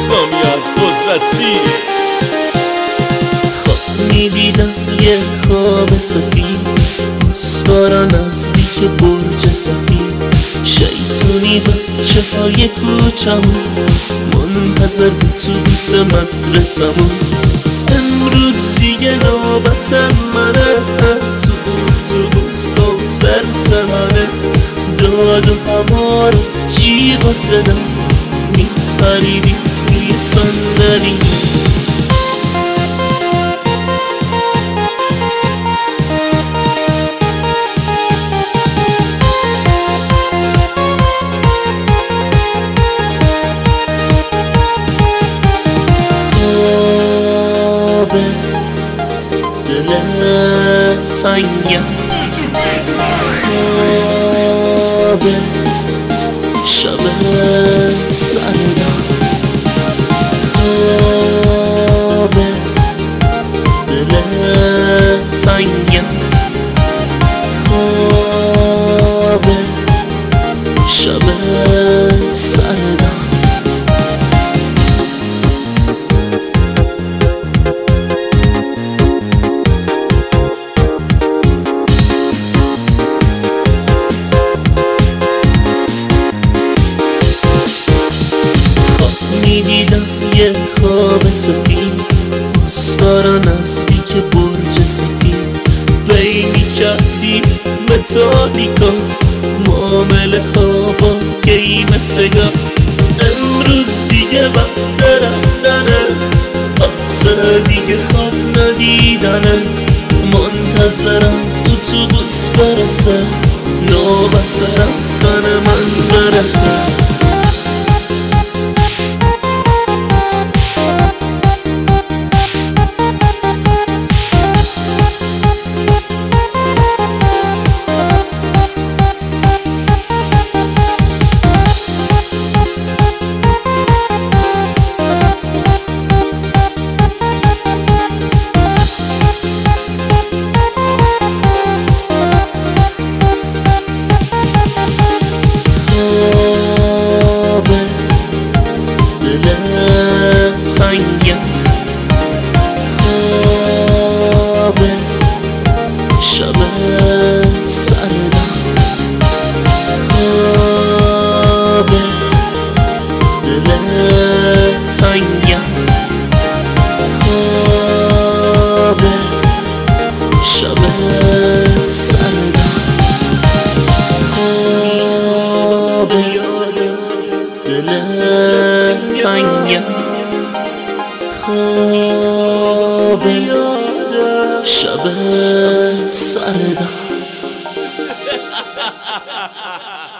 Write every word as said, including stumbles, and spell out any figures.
سامیان قدرتی. خواب میدیدم یه خواب سفید، دوستارا نزدیک برج سفید، شیطونی بچه های کوچمون منتظر اتوبوس مدرسمون. امروز دیگه نوبت منه، تو اتوبوس کنسرت منه، داد و هوا رو جیغ و صدا میپریدی روی صندلی. دل تنگم، خواب شب سردم، خواب دل تنگم، خواب شب سردم. میدیدم یه خواب سفید، دوستارا نزدیک برج سفید، بی میکردیم به تاریکا معامله ها با گیم سگا. امروز دیگه وقت رفتنه، وقت دیگه خواب ندیدنه، منتظرم اتوبوس برسه، نوبت رفتن من برسه. تنگم، خواب شب سردم، خواب دل تنگم، خواب شب سردم، خواب دل تنگم، خواب شب سردم.